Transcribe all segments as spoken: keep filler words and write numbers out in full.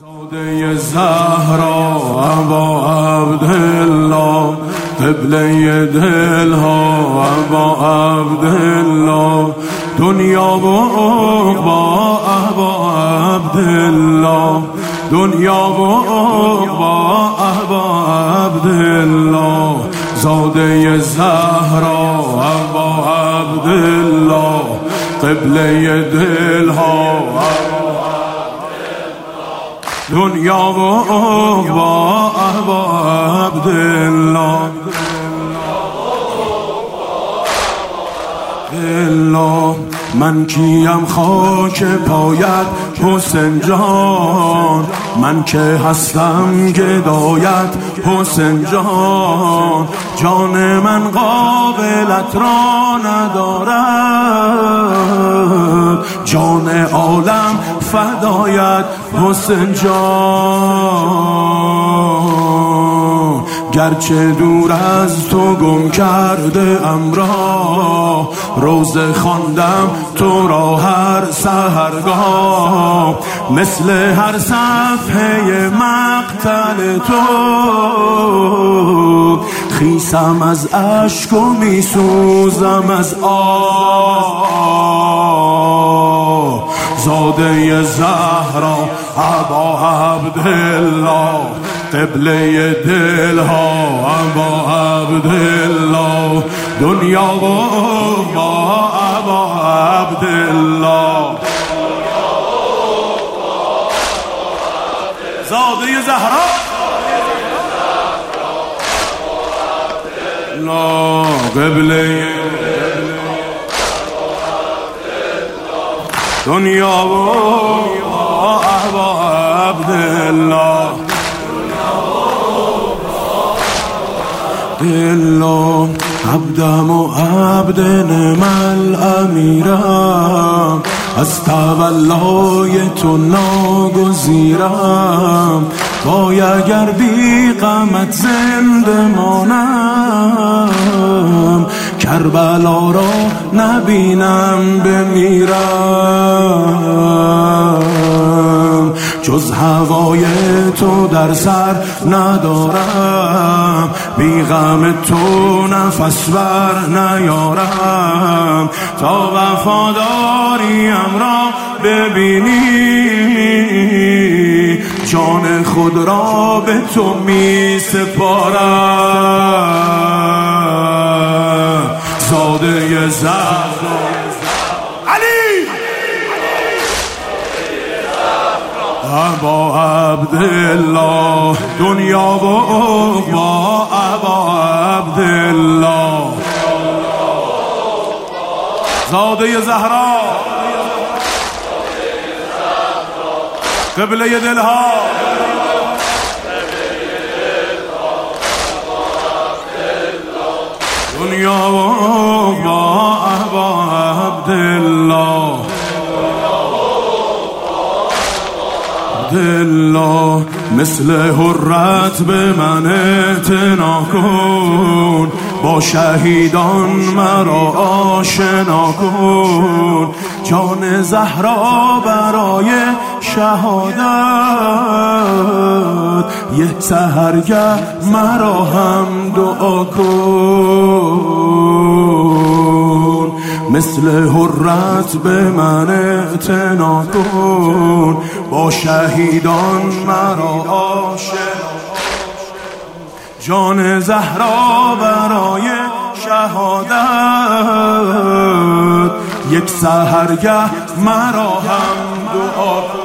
زاده زهرا ابا عبدالله قبله دلها ابا عبدالله دنیا و عقبا ابا عبدالله دنیا و عقبا ابا عبدالله زاده زهرا ابا عبدالله قبله دلها دنیا و عقبا ابا عبدالله الله من کیم خاک پایت حسین جان، من که هستم گدایت حسین جان، جان من قابلت را ندارد، جان عالم فدایت حسین جان، گرچه دور از تو گم کرده ام را، روزه خواندم تو را هر سحرگاه، مثل هر صفحه مقتل تو خیسم از اشک و میسوزم از آه. زاده زهرا ابا عبدالله قبله دلها ابا عبدالله دنیا و عقبا ابا عبدالله زاده زهرا لا قبله دنیا و ابا عبدالله دلا عبدم و عبد نعم الامیرم، از تولای تو ناگزیرم، وای اگر بی غمت زنده مانم، کربلا را نبینم بمیرم، جز هوای تو در سر ندارم، بی غم تو نفس بر نیارم، تا وفاداریم را ببینی جان خود را به تو می سپارم. زاده زهرا علی ابا عبدالله دنیا و عقبا ابا عبدالله زاده زهرا قبله دلها دنیا و عقبا ابا عبدالله عبدالله مثل حرت به من اعتنا کن، با شهیدان مرا آشنا کن، جان زهرا برای شهادت یک سحرگه مرا هم دعا کن، مثل حرت به من اعتنا کن، با شهیدان مرا آشنا، جان زهرا برای شهادت یک سحرگه مرا هم دعا کن.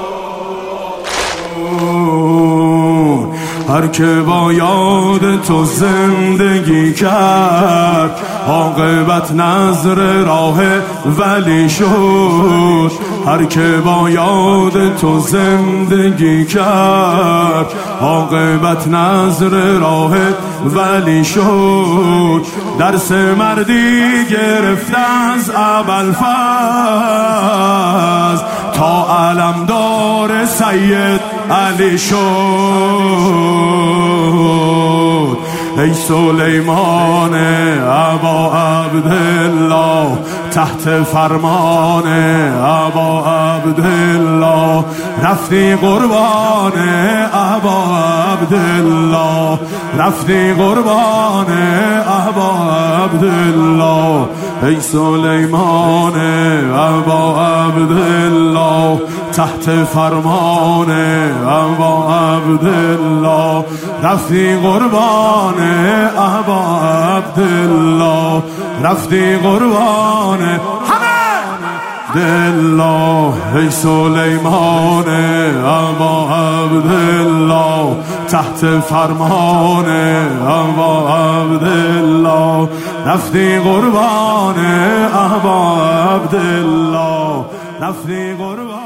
هر که با یاد تو زندگی کرد، عاقبت نظر راه ولی شد، هر که با یاد تو زندگی کرد، عاقبت نظر راه ولی شد، درس مردی گرفت از ابوالفضل تا علمدار سید علی شد. ای سلیمان ابا عبدالله تحت فرمان ابا عبدالله رفتی قربان ابا عبدالله رفتی قربان ابا عبدالله ای سلیمان ابا عبدالله تحت فرمان ابا عبدالله رفتی قربان ابا عبدالله رفتی قربان همه دلا ای سلیمان ابا عبدالله تحت فرمان ابا عبدالله رفتی قربان ابا عبدالله رفتی قربان